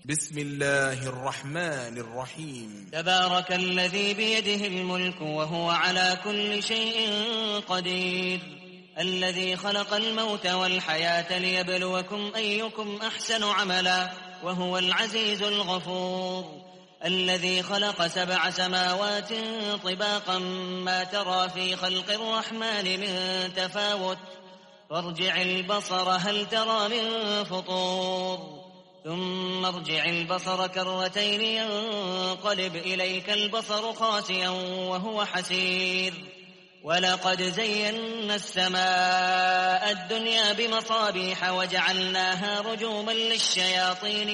بسم الله الرحمن الرحيم. تبارك الذي بيده الملك وهو على كل شيء قدير، الذي خلق الموت والحياة ليبلوكم أيكم أحسن عملا وهو العزيز الغفور، الذي خلق 7 سماوات طباقا ما ترى في خلق الرحمن من تفاوت، فارجع البصر هل ترى من فطور، ثم ارجع البصر كرتين ينقلب إليك البصر خاسئا وهو حسير، ولقد زينا السماء الدنيا بمصابيح وجعلناها رجوما للشياطين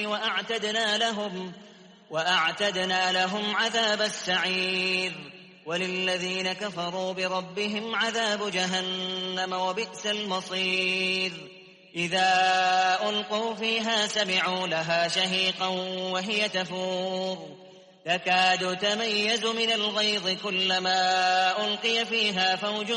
وأعتدنا لهم عذاب السعير، وللذين كفروا بربهم عذاب جهنم وبئس المصير. إذا ألقوا فيها سمعوا لها شهيقا وهي تفور، تكاد تميز من الغيظ كلما ألقي فيها فوج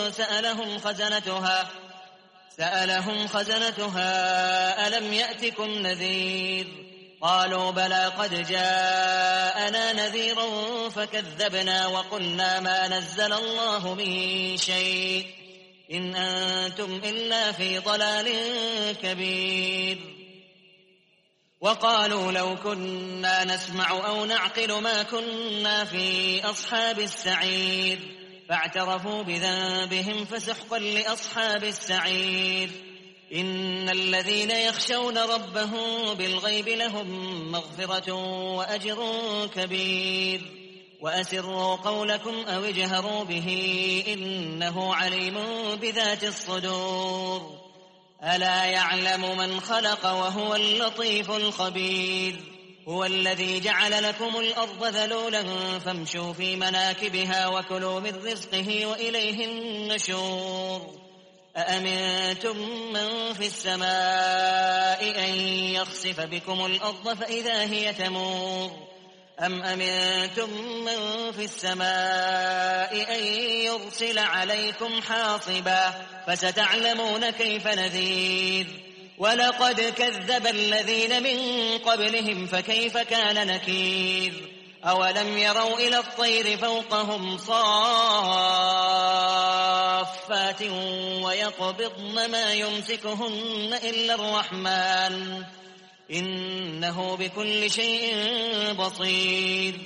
سألهم خزنتها ألم يأتكم نذير، قالوا بلى قد جاءنا نذير فكذبنا وقلنا ما نزل الله من شيء إن أنتم إلا في ضلال كبير. وقالوا لو كنا نسمع أو نعقل ما كنا في أصحاب السعير، فاعترفوا بذنبهم فسحقا لأصحاب السعير. إن الذين يخشون ربهم بالغيب لهم مغفرة وأجر كبير. وأسروا قولكم أو اجهروا به إنه عليم بذات الصدور. ألا يعلم من خلق وهو اللطيف الخبير. هو الذي جعل لكم الأرض ذلولا فامشوا في مناكبها وكلوا من رزقه وإليه النشور. أأمنتم من في السماء أن يخسف بكم الأرض فإذا هي تمور، أم أمنتم من في السماء أن يرسل عليكم حاصبا فستعلمون كيف نذير. ولقد كذب الذين من قبلهم فكيف كان نكير. أولم يروا إلى الطير فوقهم صافات ويقبضن ما يمسكهن إلا الرحمن إنه بكل شيء بصير.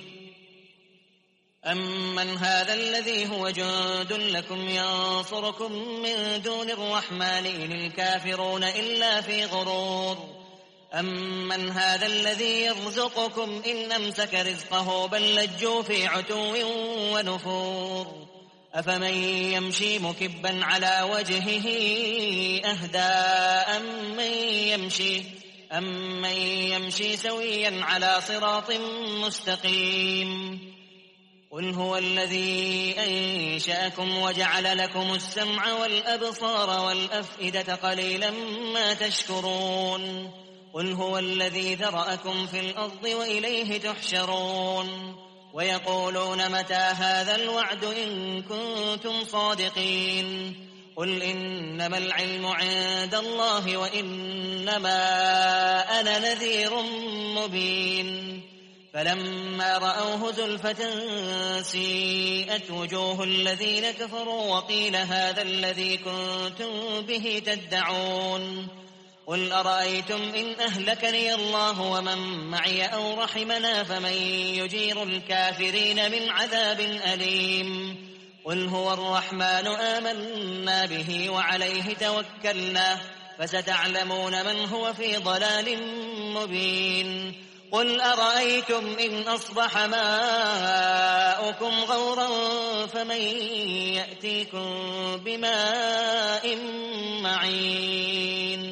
أمن هذا الذي هو جند لكم ينصركم من دون الرحمن إن الكافرون إلا في غرور. أمن هذا الذي يرزقكم إن أمسك رزقه بل لجوا في عتو ونفور. أفمن يمشي مكبا على وجهه أهدى أمن يمشي سويا على صراط مستقيم. قل هو الذي أنشأكم وجعل لكم السمع والأبصار والأفئدة قليلا ما تشكرون. قل هو الذي ذرأكم في الأرض وإليه تحشرون. ويقولون متى هذا الوعد إن كنتم صادقين. قل إنما العلم عند الله وإنما أنا نذير مبين. فلما رأوه زلفة سيئت وجوه الذين كفروا وقيل هذا الذي كنتم به تدعون. قل أرأيتم إن أهلكني الله ومن معي أو رحمنا فمن يجير الكافرين من عذاب أليم. قل هو الرحمن آمنا به وعليه توكلنا فستعلمون من هو في ضلال مبين. قل أرأيتم إن أصبح ماؤكم غورا فمن يأتيكم بماء معين.